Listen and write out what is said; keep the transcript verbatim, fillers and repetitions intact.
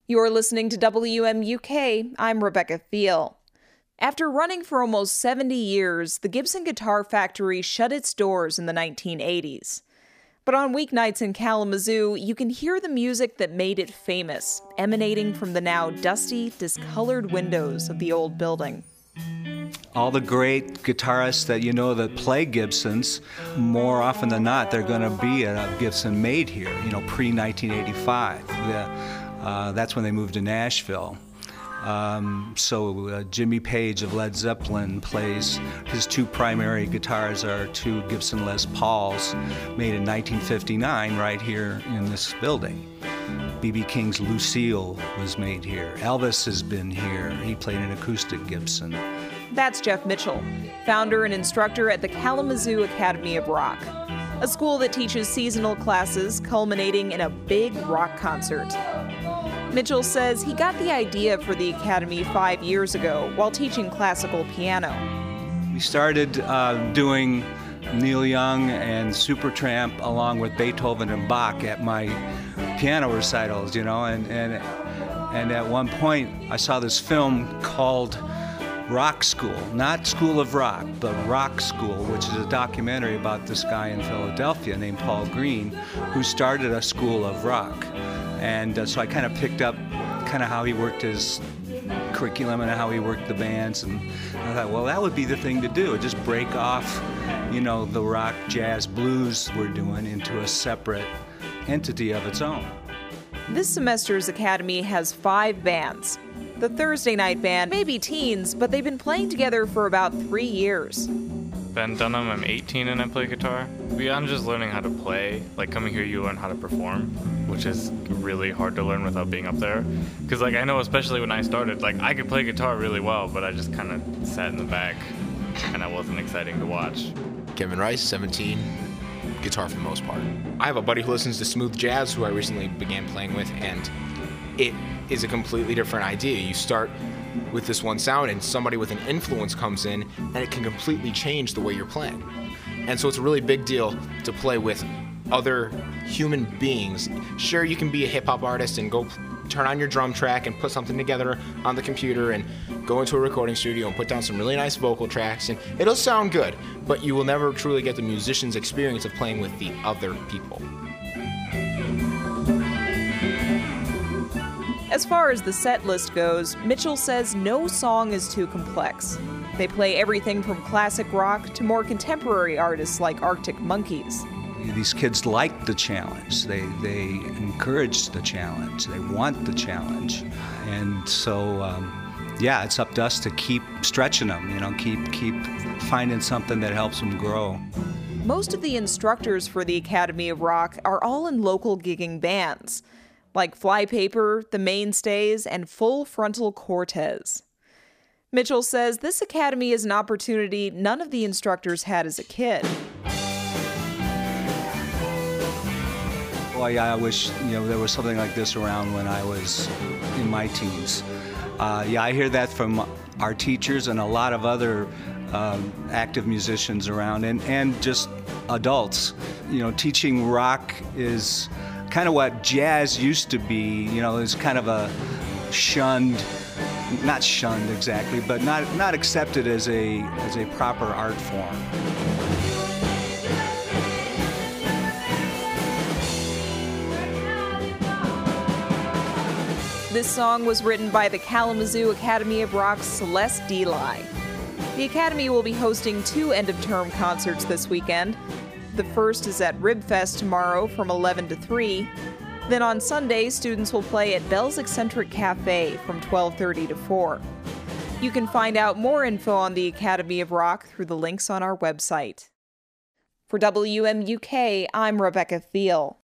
You're listening to W M U K. I'm Rebecca Thiel. After running for almost seventy years, the Gibson Guitar Factory shut its doors in the nineteen eighties. But on weeknights in Kalamazoo, you can hear the music that made it famous, emanating from the now dusty, discolored windows of the old building. All the great guitarists that you know that play Gibsons, more often than not, they're going to be at a Gibson made here, you know, pre nineteen eighty-five. The, uh, that's when they moved to Nashville. Um, so uh, Jimmy Page of Led Zeppelin plays, his two primary guitars are two Gibson Les Pauls made in nineteen fifty-nine right here in this building. B B King's Lucille was made here. Elvis has been here. He played an acoustic Gibson. That's Jeff Mitchell, founder and instructor at the Kalamazoo Academy of Rock, a school that teaches seasonal classes culminating in a big rock concert. Mitchell says he got the idea for the Academy five years ago while teaching classical piano. We started uh, doing Neil Young and Supertramp along with Beethoven and Bach at my piano recitals, you know, and, and, and at one point I saw this film called Rock School, not School of Rock, but Rock School, which is a documentary about this guy in Philadelphia named Paul Green, who started a school of rock. And uh, so I kind of picked up kind of how he worked his curriculum and how he worked the bands, and I thought, well, that would be the thing to do, just break off, you know, the rock, jazz, blues we're doing into a separate entity of its own. This semester's Academy has five bands. The Thursday night band may be teens, but they've been playing together for about three years. Ben Dunham, I'm eighteen and I play guitar. Beyond just learning how to play, like coming here you learn how to perform, which is really hard to learn without being up there. Because like I know especially when I started, like I could play guitar really well, but I just kind of sat in the back and it wasn't exciting to watch. Kevin Rice, seventeen, guitar for the most part. I have a buddy who listens to smooth jazz who I recently began playing with, and it is a completely different idea. You start with this one sound and somebody with an influence comes in and it can completely change the way you're playing. And so it's a really big deal to play with other human beings. Sure, you can be a hip-hop artist and go turn on your drum track and put something together on the computer and go into a recording studio and put down some really nice vocal tracks, and it'll sound good, but you will never truly get the musician's experience of playing with the other people. As far as the set list goes, Mitchell says no song is too complex. They play everything from classic rock to more contemporary artists like Arctic Monkeys. These kids like the challenge. They they encourage the challenge. They want the challenge. And so, um, yeah, it's up to us to keep stretching them, you know, keep, keep finding something that helps them grow. Most of the instructors for the Academy of Rock are all in local gigging bands, like Flypaper, The Mainstays, and Full Frontal Cortez. Mitchell says this academy is an opportunity none of the instructors had as a kid. Well, yeah, I wish, you know, there was something like this around when I was in my teens. Uh, yeah, I hear that from our teachers and a lot of other um, active musicians around, and, and just adults. You know, teaching rock is kind of what jazz used to be. You know, it's kind of a shunned, not shunned exactly, but not not accepted as a as a proper art form. This song was written by the Kalamazoo Academy of Rock's Celeste Deli. The Academy will be hosting two end-of-term concerts this weekend. The first is at Ribfest tomorrow from eleven to three. Then on Sunday, students will play at Bell's Eccentric Cafe from twelve thirty to four. You can find out more info on the Academy of Rock through the links on our website. For W M U K, I'm Rebecca Thiel.